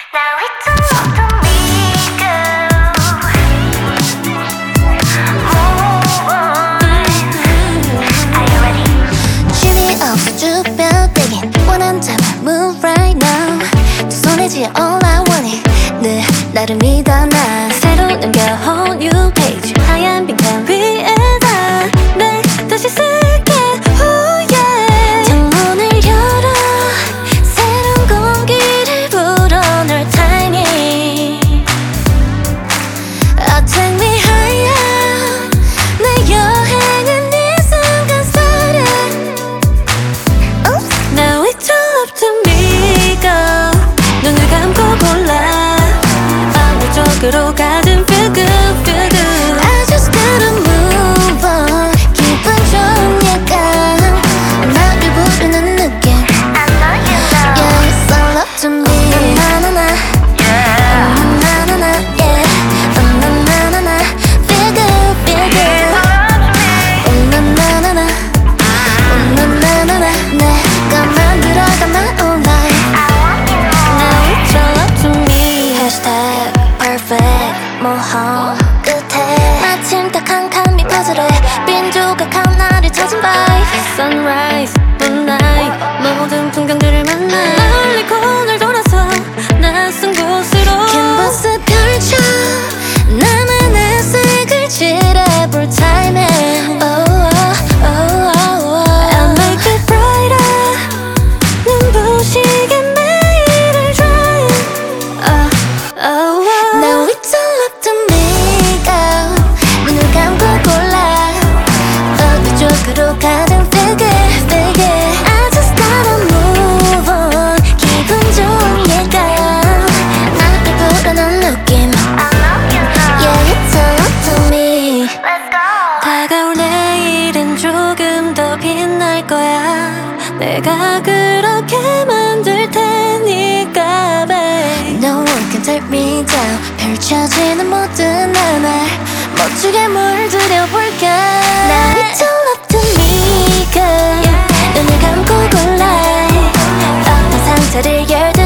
Now it's all up to me, girl. Move on. Are you ready? Jimmy off 쭈뼛대긴 원한다면 move right now. 두 손에 쥐어 all I want it. 늘 나를 믿어 난 새로 넘겨 whole new page. 하얀 빈칸 위에다 내 다시 쓸게. Oh yeah. 창문을 열어 새로운 공기를 불어 널 timing. Oh take me higher. 내 여행은 이 순간 started. Oops. Now it's all up to me, girl. 눈을 감고 골라 어느 쪽으로 가든 feel good, feel good. I just gotta move on. 기분 좋은 예감 나를 부르는 느낌. I know you know. Yeah, it's all up to me. 나나나 나나나 yeah. 나나나나 feel good, feel good. 나나나나 나나나나 내가 만들어가만 all night. Now it's all up to me. Hashtag perfect 모험 끝에 마침 딱 한 칸 밑 퍼즐에 빈 조각한 나를 찾은 vibe. Sunrise, moonlight 모든 풍경들을 만나 멀리 코너를 돌아서 낯선 곳으로 캔버스 펼쳐 나만의 색을 칠해볼 timing. Oh, oh, oh, oh. I'll make it brighter 눈부시게 매일을 dry. Oh, oh, oh. Now it's all up to me, girl. 눈을 감고 골라 어느 쪽으로 가든 feel good, feel good. I just gotta move on. 기분 좋은 예감 나를 부르는 느낌. I know you know. Yeah, it's all up to me. Let's go. 다가올 내일은 조금 더 빛날 거야. 내가 그렇게 만들 테니까 babe. No one can take me down. 펼쳐지는 모든 나날 멋지게 물들여볼까. Now it's all up to me, girl. 눈을 감고 골라 어떤 상처를 열든